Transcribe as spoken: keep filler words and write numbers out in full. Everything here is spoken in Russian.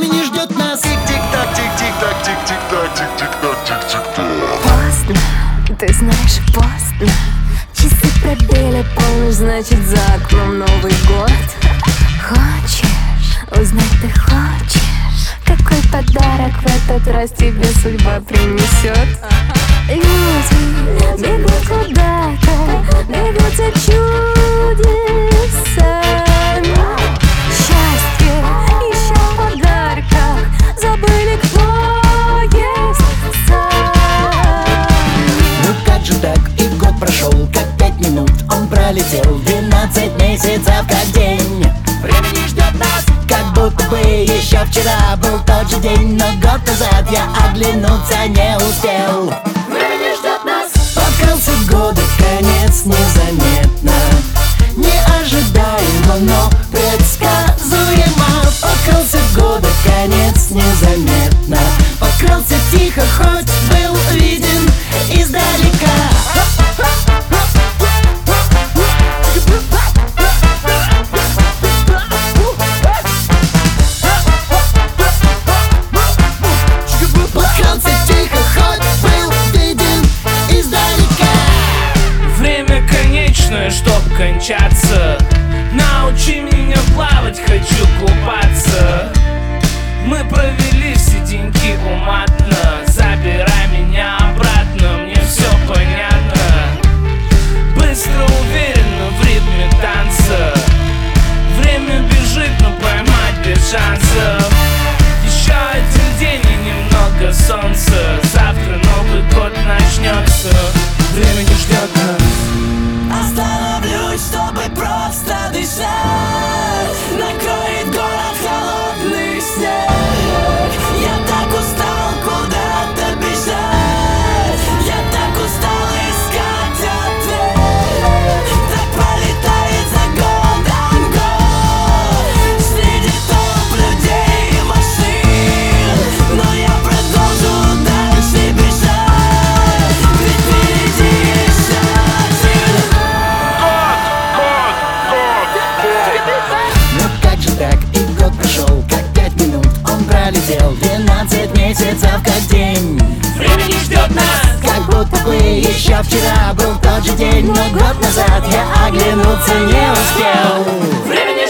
Времени ждет нас. Тик-тик-так, тик-тик-так, тик-тик-так, тик-тик-так, тик-тик-так. Поздно, ты знаешь, поздно. Часы пробили полночь, значит за окном Новый год. Хочешь, узнать ты хочешь, какой подарок в этот раз тебе судьба принесет? Люди бегут куда-то, бегут за чудесами. Счастье ища в подарках, забыли, кто есть сам. Ну как же так, и год прошел, как пять минут он пролетел. Двенадцать месяцев как день. Времени ждет нас, как будто бы еще вчера был тот же день. Но год назад я оглянуться не успел. Времени ждет нас. Покрылся года конец незаметно, неожидаемо, но предсказуемо. Покрылся года конец незаметно, покрылся тихо, хоть был виден издалека. Покрылся тихо, хоть был виден издалека. Время конечное, чтоб кончаться. Научи меня плавать, хочу купаться. Мы провели все деньки уматно. Забирай меня обратно, мне все понятно. Быстро, уверенно, в ритме танца. Время бежит, но поймать без шансов. Еще один день и немного солнца. Завтра Новый год начнется. Время не ждет нас. Остановлюсь, чтобы просто дышать. Накроет город холодный снег. Я так устал куда-то бежать. Я так устал искать ответ. Так пролетает за годом год среди толп людей и машин. Но я продолжу дальше бежать. Ведь впереди еще один Ну как же так, и год прошел, как пять минут он пролетел. Двенадцать месяцев как день. Время не ждет нас. Как будто бы еще вчера был тот же день. Но год назад я оглянуться не успел. Время не